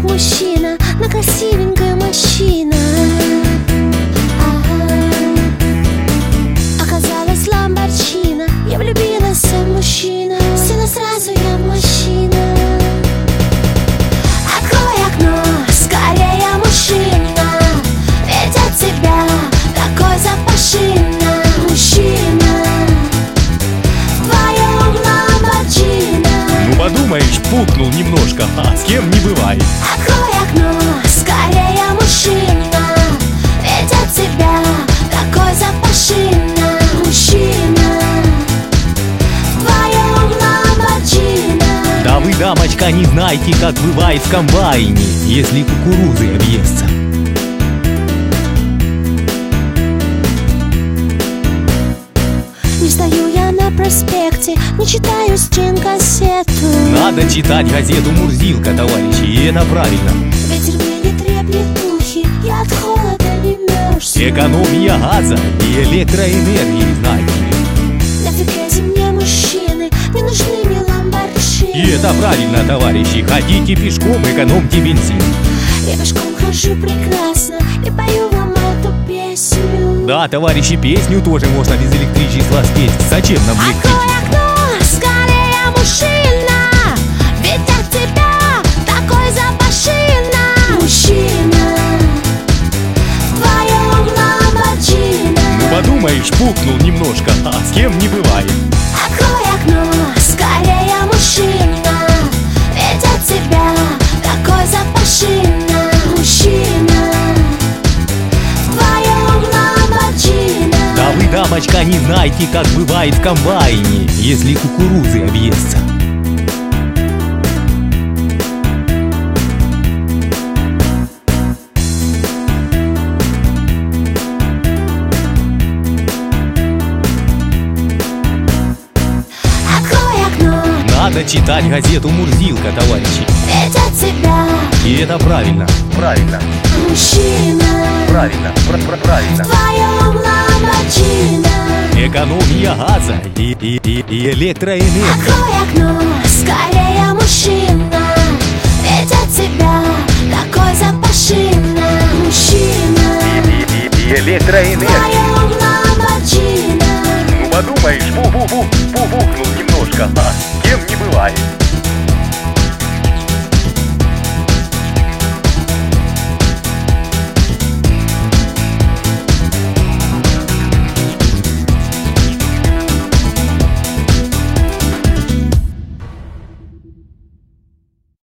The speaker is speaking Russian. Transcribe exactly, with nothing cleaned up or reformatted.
мужчина на красивенькой машина. Оказалась ламборджини, я влюбилась в мужчину. Села сразу я в мужчину. Открой окно, скорее, мужчина, ведь от тебя такой запашина. Мужчина, твоем ламборджини. Ну подумаешь, пукнул немножко, а с кем не бывает. Открой окно, скорее, мужчина, ведь от тебя такой запашина. Мужчина, твоем ламборджини. Да вы, дамочка, не знаете, как бывает в комбайне, если кукурузы объестся. Не стою я на проспекте, не читаю стрим-кассету. Надо читать газету «Мурзилка», товарищи, и это правильно. Ветер мне не треплет ухи, я от холода не мерз. Экономия газа и электроэнергии, знаете ли. Нафига зимние мужчины, не нужны мне ламборджини. И это правильно, товарищи, ходите пешком, экономьте бензин. Я пешком хожу прекрасно и пою вам эту песню. Да, товарищи, песню тоже можно без электричества спеть. Зачем нам электричество? Открой окно, скорее, мужчина, ведь от тебя такой запашина. Мужчина, твоем ламборджини. Ну подумаешь, пукнул немножко, а с кем не бывает. Открой окно, скорее, мужчина, ведь от тебя такой запашина. Мужчина, твоем ламборджини. Да вы, дамочка, не знаете, как бывает в комбайне, если кукурузы объестся. Открой окно, Надо читать газету «Мурзилка», товарищи. ведь от тебя И это правильно. Правильно. мужчина. Правильно. Правильно. Твоем ламборджини. Экономия газа и, и, и, и электроэнергии. Открой окно, скорее, мужчина, ведь от тебя такой запашина. Мужчина, И, и, и электроэнергии. твоем ламборджини. Ну подумаешь, бу-бу-бу, бу-бухнул немножко, а с кем не бывает.